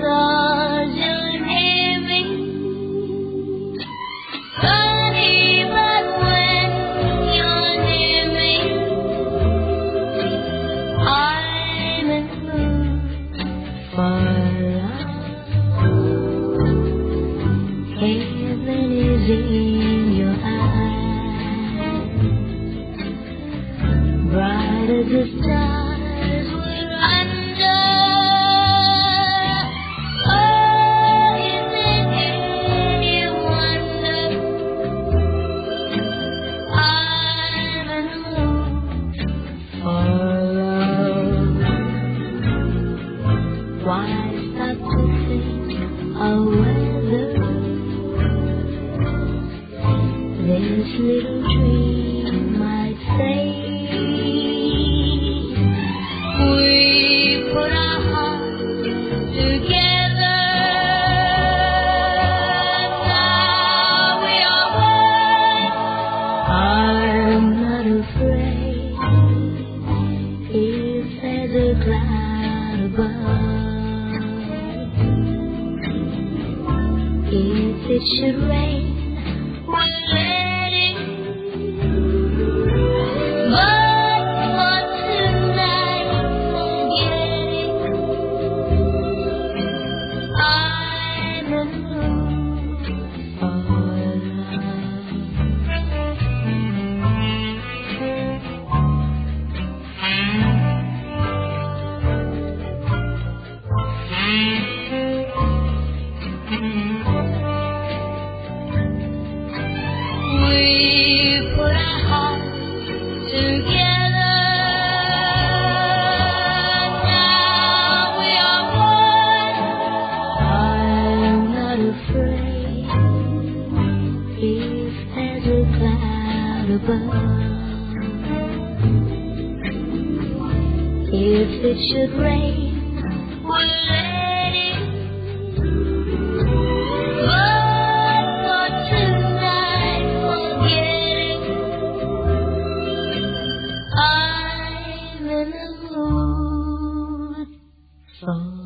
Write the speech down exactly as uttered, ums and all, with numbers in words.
'cause you're near me. Funny, but when you're near me, I'm in the mood for love. Heaven is in your eyes, bright as the stars we're under. Oh, is it any wonder I'm in the mood for love? Why stop to think of whether this little dream might say we put our hearts together. Now we are one. I'm not afraid if there's a cloud above. If it should rain, we'll let it. But for tonight, forget it. I'm in the mood for we put our hearts together. Now we are one. I'm not afraid if there's a cloud above. If it should rain, we'll let it. But for tonight, forget it. I'm in the mood for